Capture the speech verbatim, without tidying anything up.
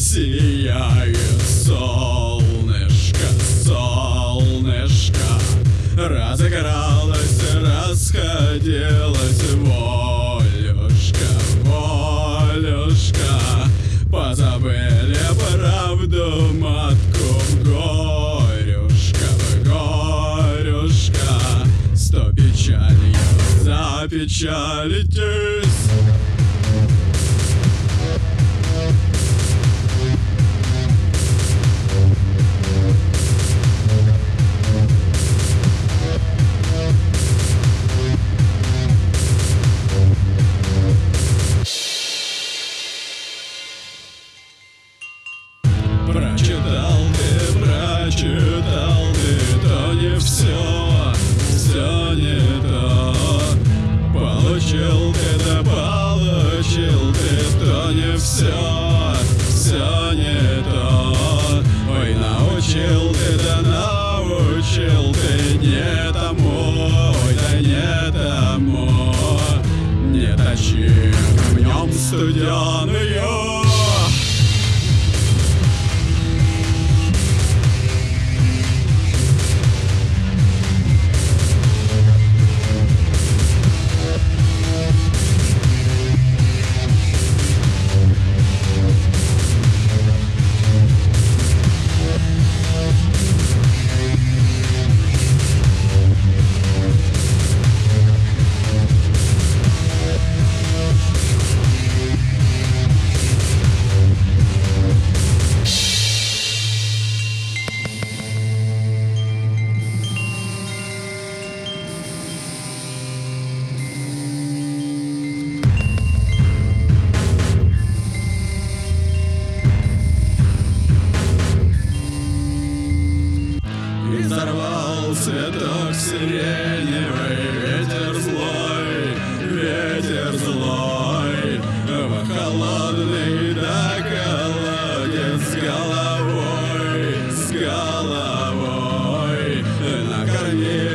Сияет солнышко, солнышко, разыгралась, расходилась волюшка, волюшка. Позабыли правду матку, горюшка, горюшка. Сто печалью запечалитесь. Прочитал ты, прочитал ты, то не все, все не то. Получил ты, да получил ты, то не все, все не то. Ой, научил ты, да научил ты не тому, ой, да не тому. Не точи камнем студеную. Изорвал цветок сиреневый, ветер злой, ветер злой. В холодный да колодец с головой, с головой. Накорми